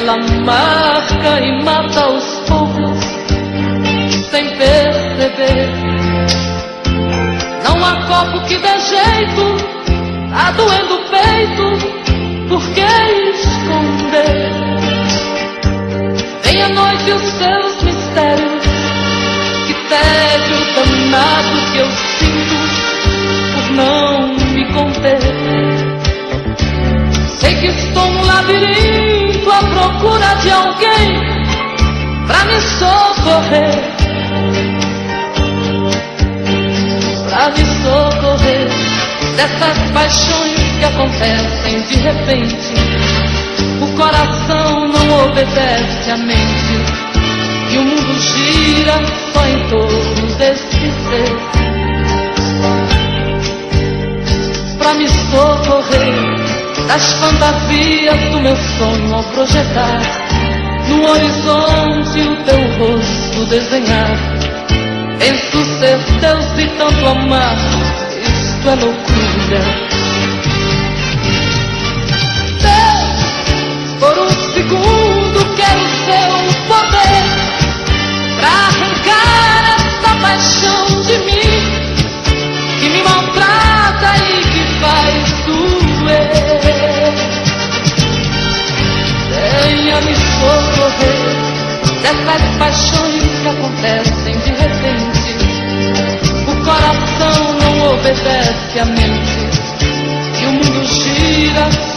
ela marca e mata aos poucos, sem perceber. Não há copo que dê jeito, tá doendo o peito, por que esconder? Vem a noite e os seus mistérios, que tédio danado que eu sinto por não me conter. Sei que estou no labirinto à procura de alguém pra me socorrer, pra me socorrer dessas paixões que acontecem de repente. O coração não obedece à mente e o mundo gira só em torno desse ser. Pra me socorrer das fantasias do meu sonho ao projetar no horizonte o teu rosto desenhar. Penso ser Deus e tanto amar, isto é loucura. Deus, por um segundo quero seu poder pra arrancar essa paixão de mim, que me maltrata e que faz doer. Venha me socorrer dessas paixões que acontecem de repente. O coração não obedece à mente e o mundo gira